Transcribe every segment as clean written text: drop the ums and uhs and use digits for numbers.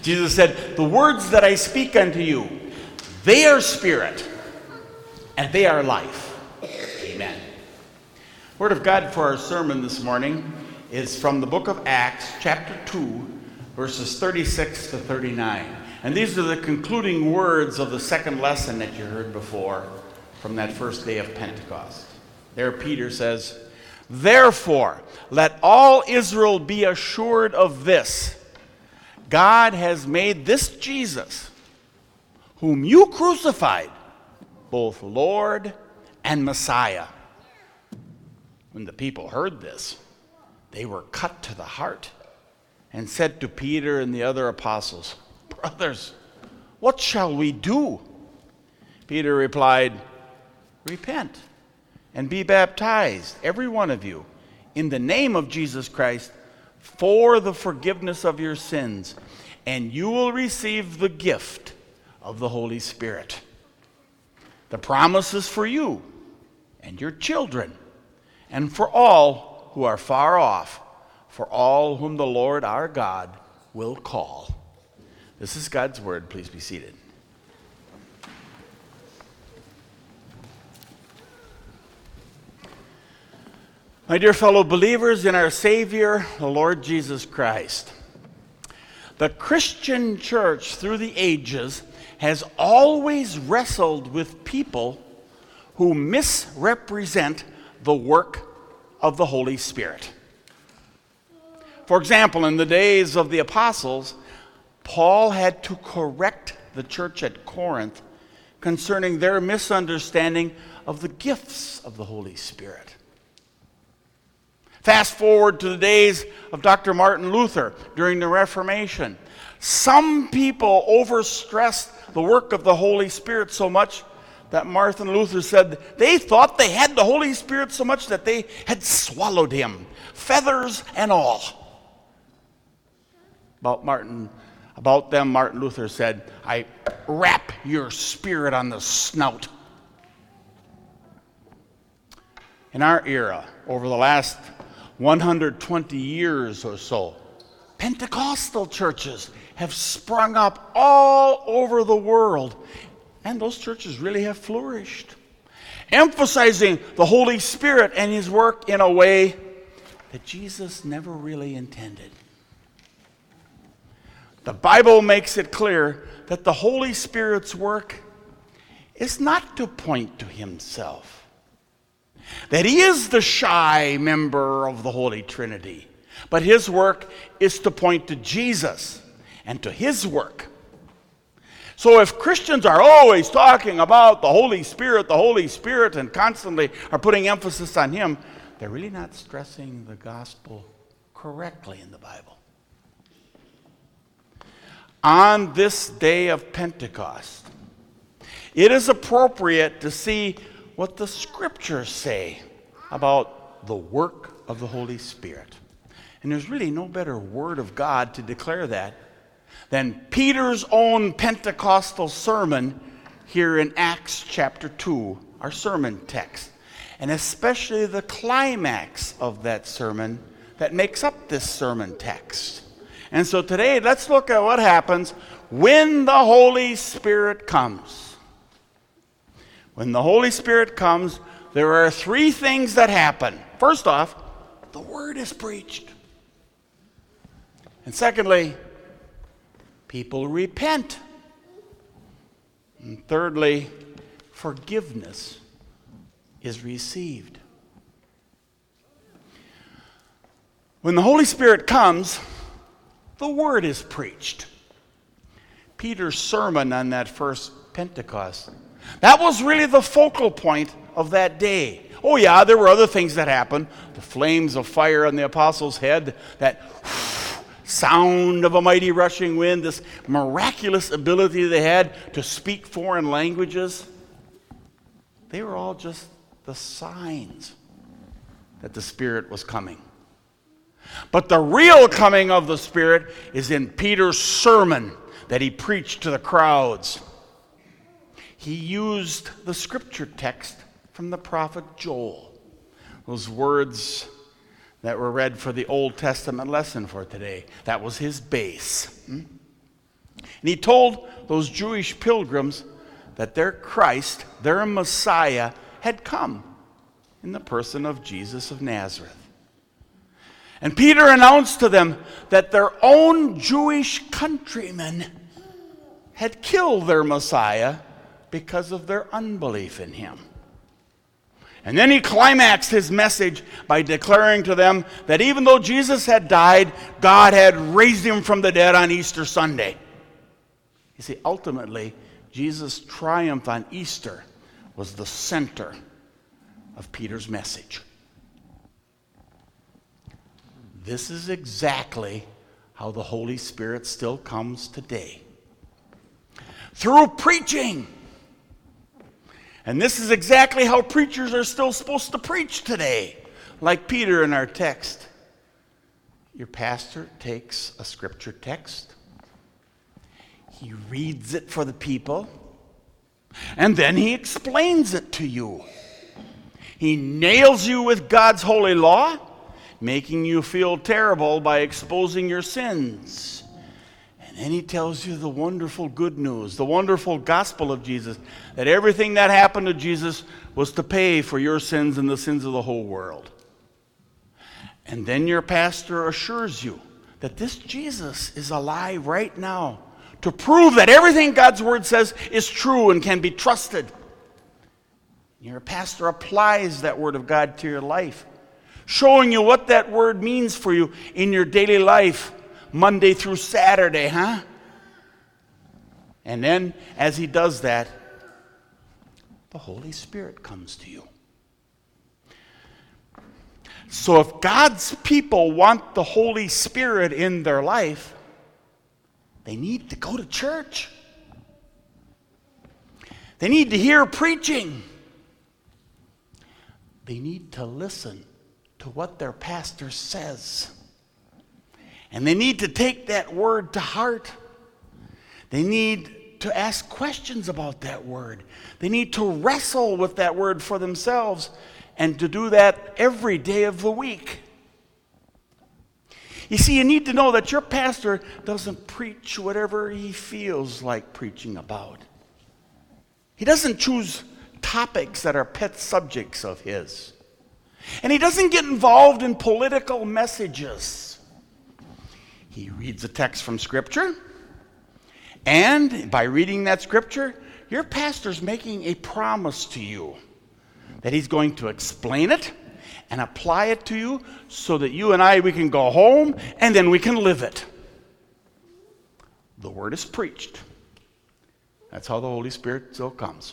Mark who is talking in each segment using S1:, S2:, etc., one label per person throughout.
S1: Jesus said, the words that I speak unto you, they are spirit, and they are life. Amen. Word of God for our sermon this morning is from the book of Acts, chapter 2, verses 36 to 39. And these are the concluding words of the second lesson that you heard before from that first day of Pentecost. There Peter says, therefore, let all Israel be assured of this. God has made this Jesus, whom you crucified, both Lord and Messiah. When the people heard this, they were cut to the heart and said to Peter and the other apostles, brothers, what shall we do? Peter replied, repent and be baptized, every one of you, in the name of Jesus Christ, for the forgiveness of your sins, and you will receive the gift of the Holy Spirit. The promise is for you and your children, and for all who are far off, for all whom the Lord our God will call. This is God's word. Please be seated. My dear fellow believers in our Savior, the Lord Jesus Christ, the Christian church through the ages has always wrestled with people who misrepresent the work of the Holy Spirit. For example, in the days of the apostles, Paul had to correct the church at Corinth concerning their misunderstanding of the gifts of the Holy Spirit. Fast forward to the days of Dr. Martin Luther during the Reformation. Some people overstressed the work of the Holy Spirit so much that Martin Luther said they thought they had the Holy Spirit so much that they had swallowed him, feathers and all. About them, Martin Luther said, I wrap your spirit on the snout. In our era, over the last 120 years or so, Pentecostal churches have sprung up all over the world, and those churches really have flourished, emphasizing the Holy Spirit and His work in a way that Jesus never really intended. The Bible makes it clear that the Holy Spirit's work is not to point to Himself, that He is the shy member of the Holy Trinity, but His work is to point to Jesus and to His work. So if Christians are always talking about the Holy Spirit, and constantly are putting emphasis on Him, they're really not stressing the gospel correctly in the Bible. On this day of Pentecost, it is appropriate to see what the Scriptures say about the work of the Holy Spirit. And there's really no better word of God to declare that than Peter's own Pentecostal sermon here in Acts chapter 2, our sermon text, and especially the climax of that sermon that makes up this sermon text. And so today, let's look at what happens when the Holy Spirit comes. When the Holy Spirit comes, there are three things that happen. First off, the word is preached. And secondly, people repent. And thirdly, forgiveness is received. When the Holy Spirit comes, the word is preached. Peter's sermon on that first Pentecost, that was really the focal point of that day. Oh yeah, there were other things that happened. The flames of fire on the apostles' head, that sound of a mighty rushing wind, this miraculous ability they had to speak foreign languages. They were all just the signs that the Spirit was coming. But the real coming of the Spirit is in Peter's sermon that he preached to the crowds. He used the scripture text from the prophet Joel, those words that were read for the Old Testament lesson for today. That was his base. And he told those Jewish pilgrims that their Christ, their Messiah, had come in the person of Jesus of Nazareth. And Peter announced to them that their own Jewish countrymen had killed their Messiah because of their unbelief in him. And then he climaxed his message by declaring to them that even though Jesus had died, God had raised him from the dead on Easter Sunday. You see, ultimately, Jesus' triumph on Easter was the center of Peter's message. This is exactly how the Holy Spirit still comes today. Through preaching. And this is exactly how preachers are still supposed to preach today, like Peter in our text. Your pastor takes a scripture text, he reads it for the people, and then he explains it to you. He nails you with God's holy law, making you feel terrible by exposing your sins. And he tells you the wonderful good news, the wonderful gospel of Jesus, that everything that happened to Jesus was to pay for your sins and the sins of the whole world. And then your pastor assures you that this Jesus is alive right now to prove that everything God's word says is true and can be trusted. Your pastor applies that word of God to your life, showing you what that word means for you in your daily life, Monday through Saturday, huh? And then, as he does that, the Holy Spirit comes to you. So if God's people want the Holy Spirit in their life, they need to go to church. They need to hear preaching. They need to listen to what their pastor says. And they need to take that word to heart. They need to ask questions about that word. They need to wrestle with that word for themselves, and to do that every day of the week. You see, you need to know that your pastor doesn't preach whatever he feels like preaching about. He doesn't choose topics that are pet subjects of his. And he doesn't get involved in political messages. He reads a text from Scripture, and by reading that Scripture, your pastor's making a promise to you that he's going to explain it and apply it to you so that you and we can go home and then we can live it. The word is preached. That's how the Holy Spirit still comes.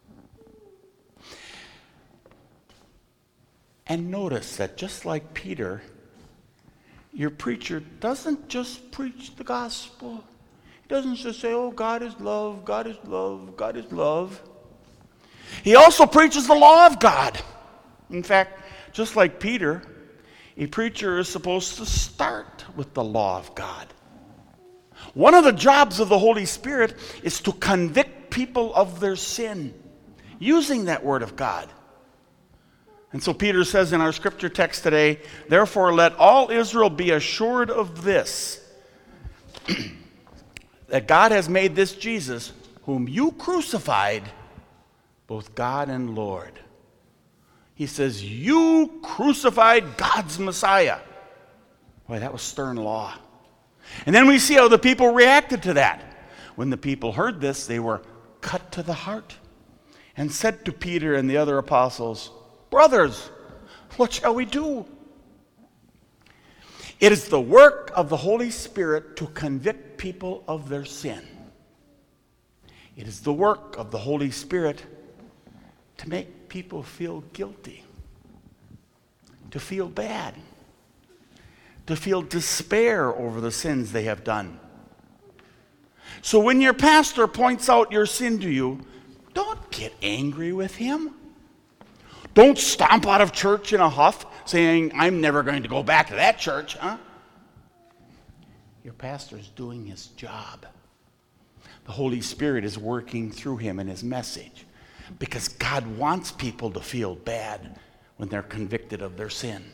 S1: And notice that just like Peter, your preacher doesn't just preach the gospel. He doesn't just say, oh, God is love, God is love, God is love. He also preaches the law of God. In fact, just like Peter, a preacher is supposed to start with the law of God. One of the jobs of the Holy Spirit is to convict people of their sin, using that word of God. And so Peter says in our scripture text today, therefore let all Israel be assured of this, that God has made this Jesus, whom you crucified, both God and Lord. He says, you crucified God's Messiah. Boy, that was stern law. And then we see how the people reacted to that. When the people heard this, they were cut to the heart and said to Peter and the other apostles, brothers, what shall we do? It is the work of the Holy Spirit to convict people of their sin. It is the work of the Holy Spirit to make people feel guilty, to feel bad, to feel despair over the sins they have done. So when your pastor points out your sin to you, don't get angry with him. Don't stomp out of church in a huff saying, I'm never going to go back to that church, huh? Your pastor's doing his job. The Holy Spirit is working through him in his message because God wants people to feel bad when they're convicted of their sin.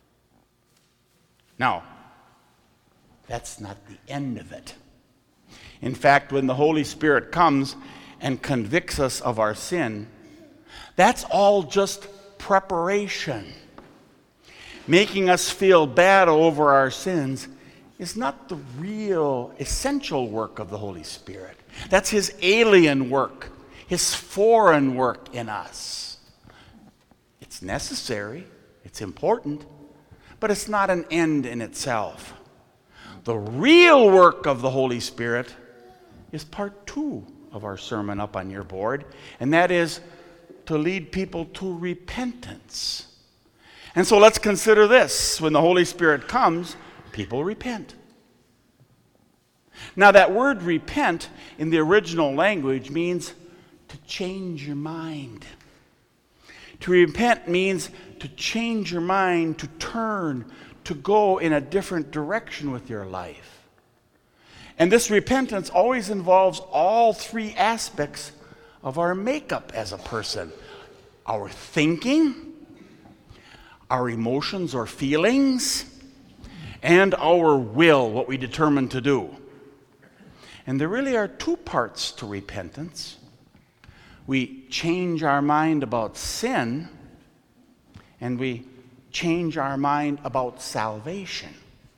S1: Now, that's not the end of it. In fact, when the Holy Spirit comes and convicts us of our sin, that's all just preparation. Making us feel bad over our sins is not the real essential work of the Holy Spirit. That's his alien work, his foreign work in us. It's necessary, it's important, but it's not an end in itself. The real work of the Holy Spirit is part 2 of our sermon up on your board, and that is to lead people to repentance. And so let's consider this. When the Holy Spirit comes, people repent. Now, that word repent in the original language means to change your mind. To repent means to change your mind, to turn, to go in a different direction with your life. And this repentance always involves all 3 aspects of our makeup as a person: our thinking, our emotions or feelings, and our will, what we determine to do. And there really are 2 parts to repentance. We change our mind about sin, and we change our mind about salvation.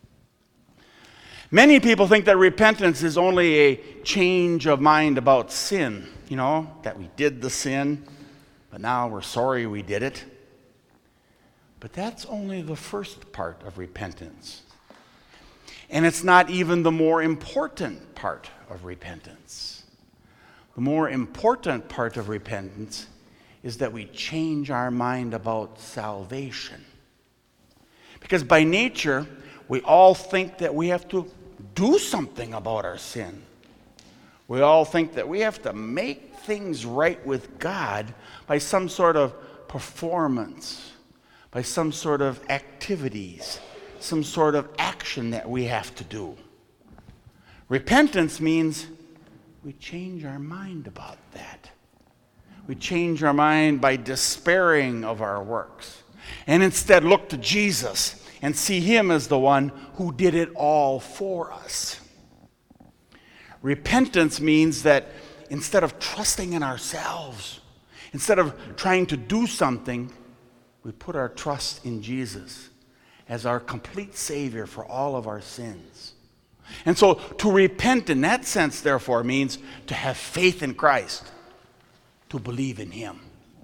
S1: Many people think that repentance is only a change of mind about sin, that we did the sin, but now we're sorry we did it. But that's only the first part of repentance. And it's not even the more important part of repentance. The more important part of repentance is that we change our mind about salvation. Because by nature, we all think that we have to do something about our sin. We all think that we have to make things right with God by some sort of performance, by some sort of activities, some sort of action that we have to do. Repentance means we change our mind about that. We change our mind by despairing of our works and instead look to Jesus and see him as the one who did it all for us. Repentance means that instead of trusting in ourselves, instead of trying to do something, we put our trust in Jesus as our complete Savior for all of our sins. And so to repent in that sense, therefore, means to have faith in Christ, to believe in him.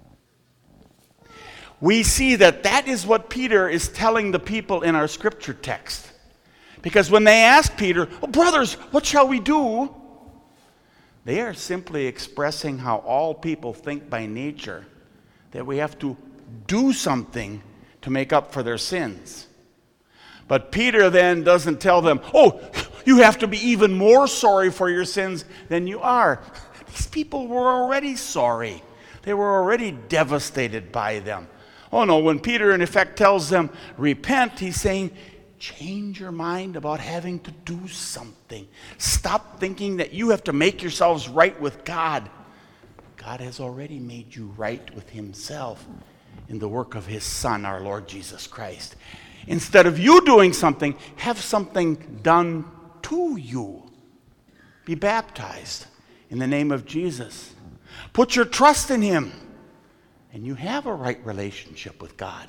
S1: We see that is what Peter is telling the people in our scripture text. Because when they ask Peter, brothers, what shall we do? They are simply expressing how all people think by nature, that we have to do something to make up for their sins. But Peter then doesn't tell them, you have to be even more sorry for your sins than you are. These people were already sorry. They were already devastated by them. Oh no, when Peter in effect tells them, repent, he's saying, change your mind about having to do something. Stop thinking that you have to make yourselves right with God. God has already made you right with himself in the work of his Son, our Lord Jesus Christ. Instead of you doing something, have something done to you. Be baptized in the name of Jesus. Put your trust in him, and you have a right relationship with God.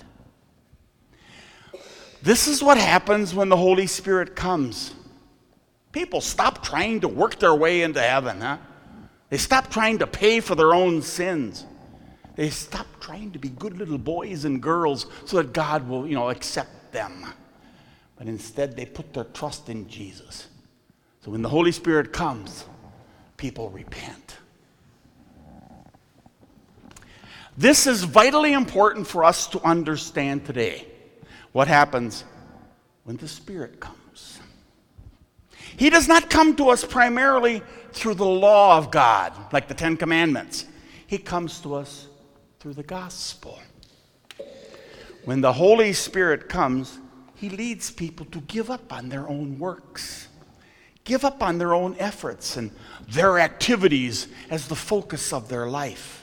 S1: This is what happens when the Holy Spirit comes. People stop trying to work their way into heaven, They stop trying to pay for their own sins. They stop trying to be good little boys and girls so that God will, accept them. But instead, they put their trust in Jesus. So when the Holy Spirit comes, people repent. This is vitally important for us to understand today. What happens when the Spirit comes? He does not come to us primarily through the law of God, like the 10 Commandments. He comes to us through the gospel. When the Holy Spirit comes, he leads people to give up on their own works, give up on their own efforts and their activities as the focus of their life.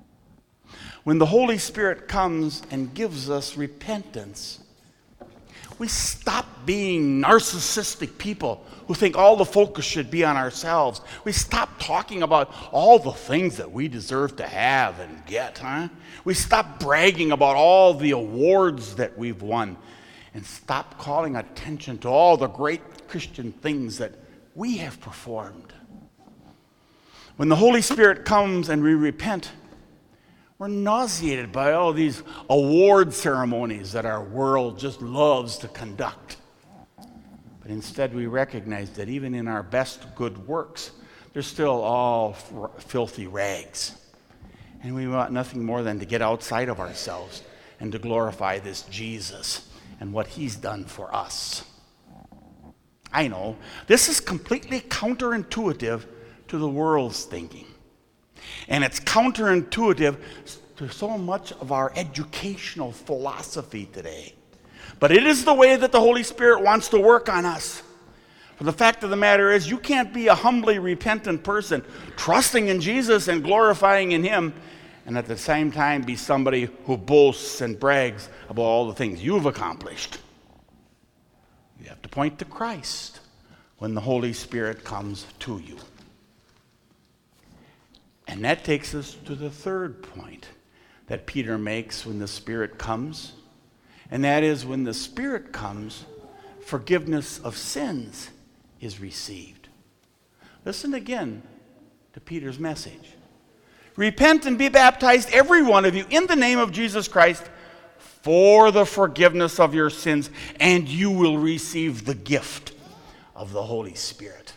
S1: When the Holy Spirit comes and gives us repentance, We stop being narcissistic people who think all the focus should be on ourselves. We stop talking about all the things that we deserve to have and get, We stop bragging about all the awards that we've won and stop calling attention to all the great Christian things that we have performed. When the Holy Spirit comes and we repent, we're nauseated by all these award ceremonies that our world just loves to conduct. But instead we recognize that even in our best good works, they're still all filthy rags. And we want nothing more than to get outside of ourselves and to glorify this Jesus and what he's done for us. I know, this is completely counterintuitive to the world's thinking. And it's counterintuitive to so much of our educational philosophy today. But it is the way that the Holy Spirit wants to work on us. For the fact of the matter is, you can't be a humbly repentant person, trusting in Jesus and glorifying in him, and at the same time be somebody who boasts and brags about all the things you've accomplished. You have to point to Christ when the Holy Spirit comes to you. And that takes us to the third point that Peter makes when the Spirit comes. And that is, when the Spirit comes, forgiveness of sins is received. Listen again to Peter's message. Repent and be baptized, every one of you, in the name of Jesus Christ, for the forgiveness of your sins, and you will receive the gift of the Holy Spirit.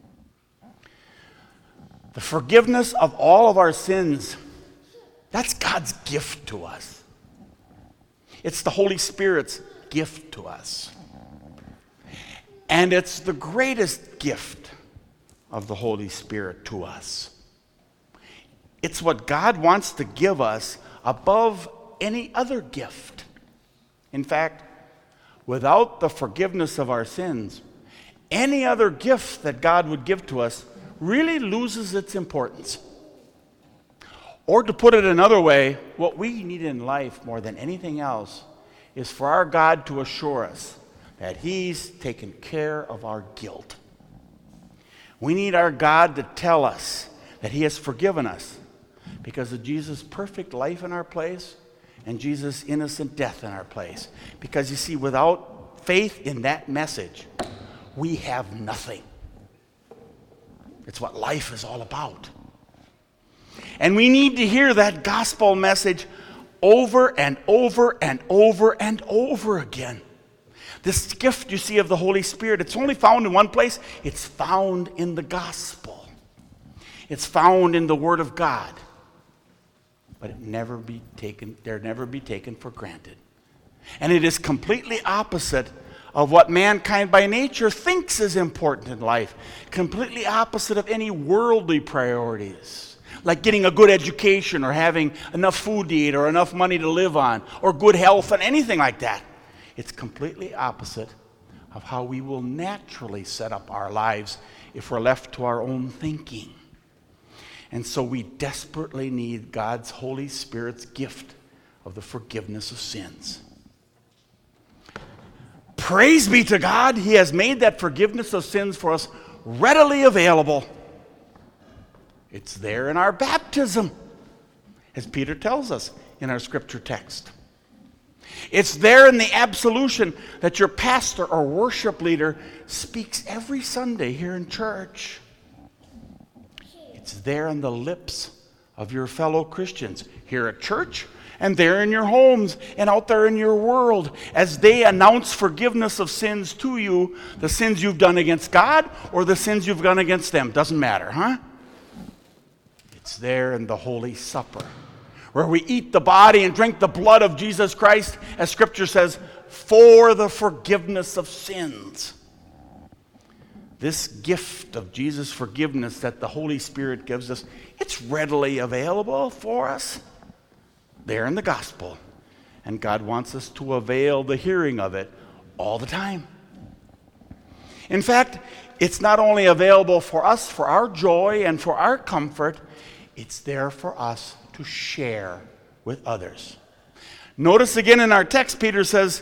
S1: The forgiveness of all of our sins, that's God's gift to us. It's the Holy Spirit's gift to us. And it's the greatest gift of the Holy Spirit to us. It's what God wants to give us above any other gift. In fact, without the forgiveness of our sins, any other gift that God would give to us really loses its importance. Or to put it another way, what we need in life more than anything else is for our God to assure us that he's taken care of our guilt. We need our God to tell us that he has forgiven us because of Jesus' perfect life in our place and Jesus' innocent death in our place. Because you see, without faith in that message, we have nothing. It's what life is all about. And we need to hear that gospel message over and over and over and over again. This gift, you see, of the Holy Spirit, it's only found in one place. It's found in the gospel. It's found in the Word of God. But they'll never be taken for granted. And it is completely opposite of what mankind by nature thinks is important in life. Completely opposite of any worldly priorities, like getting a good education or having enough food to eat or enough money to live on or good health and anything like that. It's completely opposite of how we will naturally set up our lives if we're left to our own thinking. And so we desperately need God's Holy Spirit's gift of the forgiveness of sins. Praise be to God, he has made that forgiveness of sins for us readily available. It's there in our baptism, as Peter tells us in our scripture text. It's there in the absolution that your pastor or worship leader speaks every Sunday here in church. It's there in the lips of your fellow Christians here at church and there in your homes and out there in your world as they announce forgiveness of sins to you, the sins you've done against God or the sins you've done against them. Doesn't matter, huh? It's there in the Holy Supper, where we eat the body and drink the blood of Jesus Christ, as Scripture says, for the forgiveness of sins. This gift of Jesus' forgiveness that the Holy Spirit gives us, it's readily available for us there in the gospel. And God wants us to avail the hearing of it all the time. In fact, it's not only available for us, for our joy and for our comfort, it's there for us to share with others. Notice again in our text, Peter says,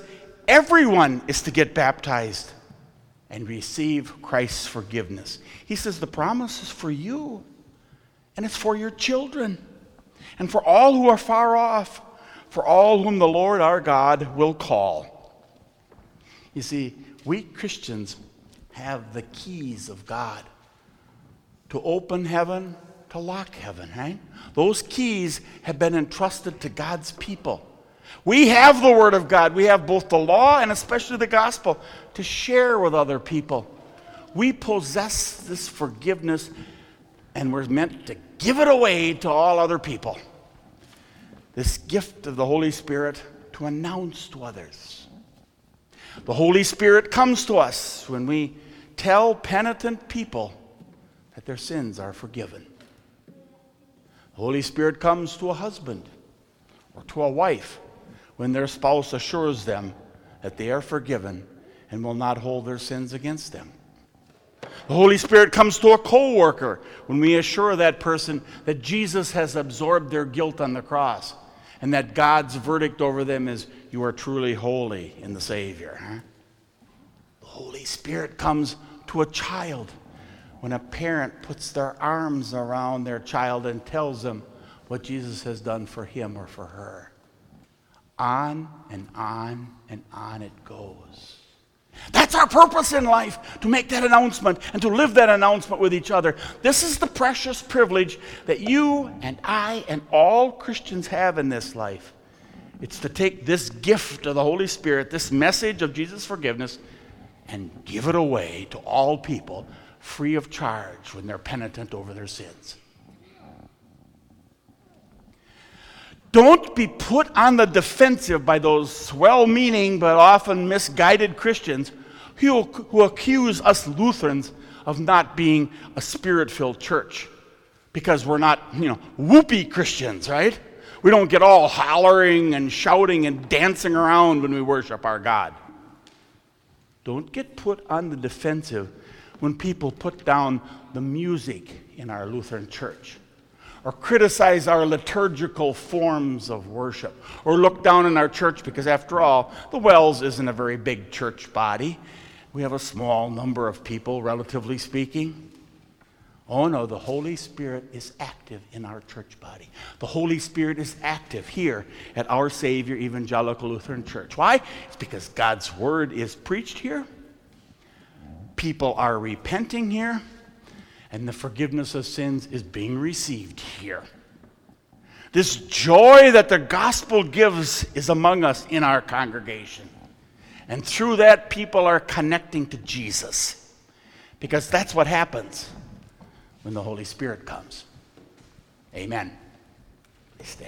S1: everyone is to get baptized and receive Christ's forgiveness. He says the promise is for you, and it's for your children, and for all who are far off, for all whom the Lord our God will call. You see, we Christians have the keys of God to open heaven, to lock heaven, right? Those keys have been entrusted to God's people. We have the Word of God. We have both the law and especially the gospel to share with other people. We possess this forgiveness, and we're meant to give it away to all other people. This gift of the Holy Spirit to announce to others. The Holy Spirit comes to us when we tell penitent people that their sins are forgiven. The Holy Spirit comes to a husband or to a wife when their spouse assures them that they are forgiven and will not hold their sins against them. The Holy Spirit comes to a co-worker when we assure that person that Jesus has absorbed their guilt on the cross and that God's verdict over them is, you are truly holy in the Savior. The Holy Spirit comes to a child when a parent puts their arms around their child and tells them what Jesus has done for him or for her. On and on and on it goes. That's our purpose in life, to make that announcement and to live that announcement with each other. This is the precious privilege that you and I and all Christians have in this life. It's to take this gift of the Holy Spirit, this message of Jesus' forgiveness, and give it away to all people free of charge when they're penitent over their sins. Don't be put on the defensive by those well-meaning but often misguided Christians who accuse us Lutherans of not being a spirit-filled church because we're not, whoopee Christians, right? We don't get all hollering and shouting and dancing around when we worship our God. Don't get put on the defensive when people put down the music in our Lutheran church, or criticize our liturgical forms of worship, or look down on our church because, after all, the Wells isn't a very big church body. We have a small number of people, relatively speaking. Oh no, the Holy Spirit is active in our church body. The Holy Spirit is active here at Our Savior Evangelical Lutheran Church. Why? It's because God's Word is preached here. People are repenting here. And the forgiveness of sins is being received here. This joy that the gospel gives is among us in our congregation. And through that, people are connecting to Jesus. Because that's what happens when the Holy Spirit comes. Amen. Please stand.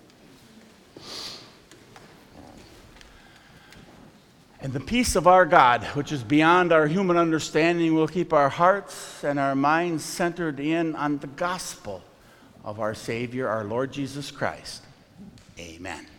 S1: And the peace of our God, which is beyond our human understanding, will keep our hearts and our minds centered in on the gospel of our Savior, our Lord Jesus Christ. Amen.